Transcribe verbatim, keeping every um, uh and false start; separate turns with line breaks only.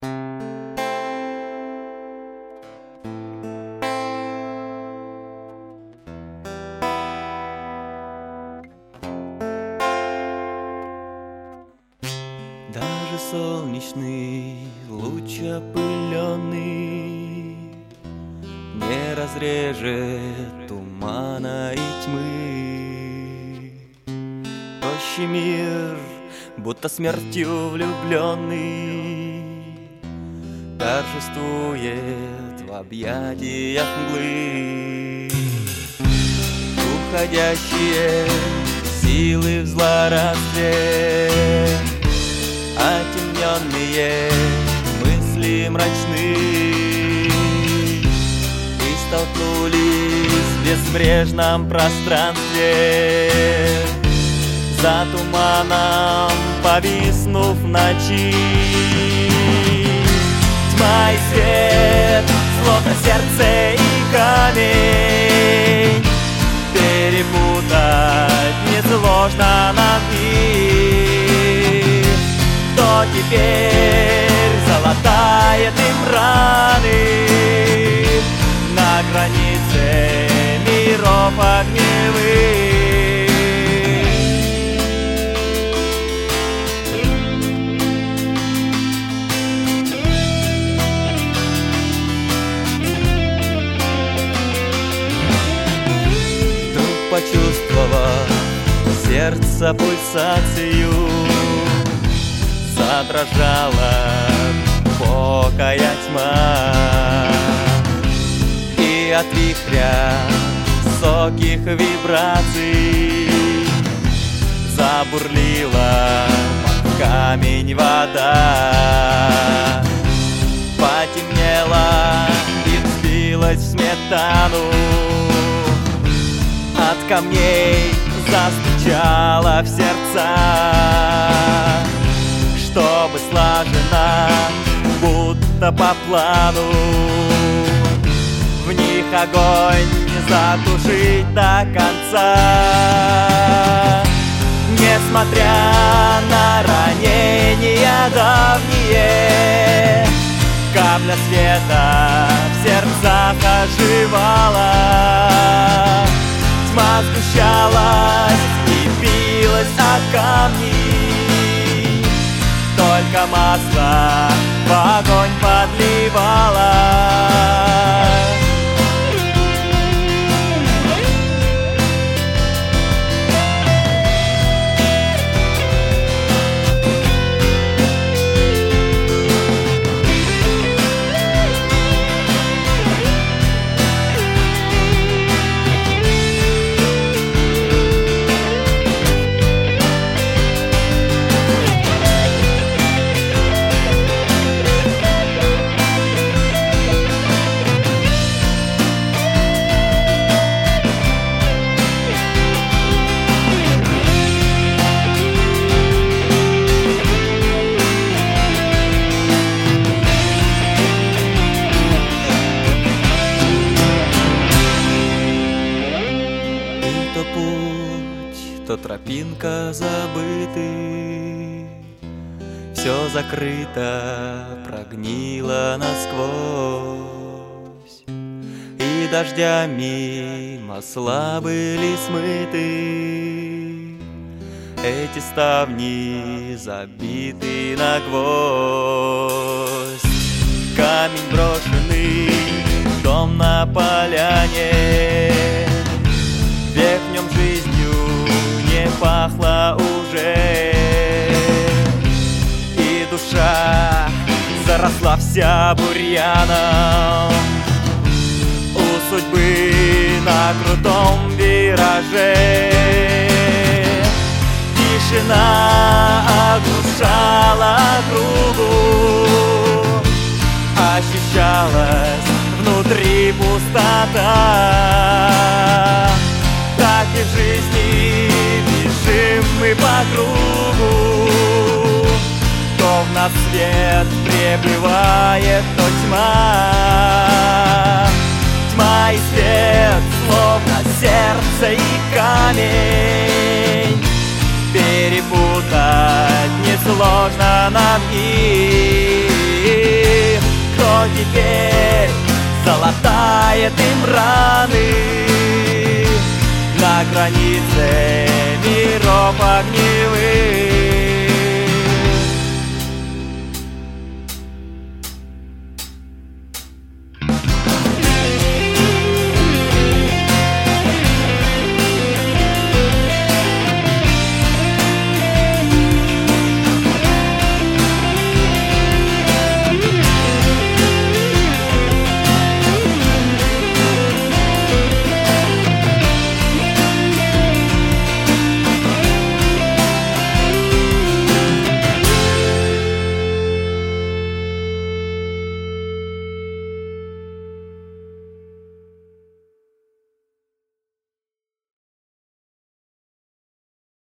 Даже солнечный луч опыленный не разрежет тумана и тьмы. Тощий мир, будто смертью влюбленный, торжествует в объятиях мглы. Уходящие силы в злорадстве, отемненные мысли мрачны, и столкнулись в безбрежном пространстве, за туманом повиснув в ночи. Тьма и свет, словно сердце и камень, перепутать несложно нам их. Кто теперь залатает им раны на границе миров огневых? Вдруг почувствовав сердце пульсацию, задрожала глубокая тьма, и от вихря высоких вибраций забурлила под камень вода. Потемнела и взвилась в сметану, от камней застучала в сердца, чтобы слаженно, будто по плану, в них огонь затушить до конца. Несмотря на ранения давние, капля света в сердцах оживала. Тьма сгущалась и билась о камни, только масло в огонь подливала. То тропинка забытый, все закрыто, прогнило насквозь, и дождями масла были смыты, эти ставни забиты на гвоздь. Камень брошенный, дом на поляне, век в нем жизнью не пахло уже, и душа заросла вся бурьяном у судьбы на крутом вираже. Тишина оглушала округу, ощущалась внутри пустота. Так и в жизни бежим мы по кругу, то в нас свет прибывает, то тьма. Тьма и свет, словно сердце и камень, перепутать несложно нам их. но теперь залатает им раны на границе миров огневых.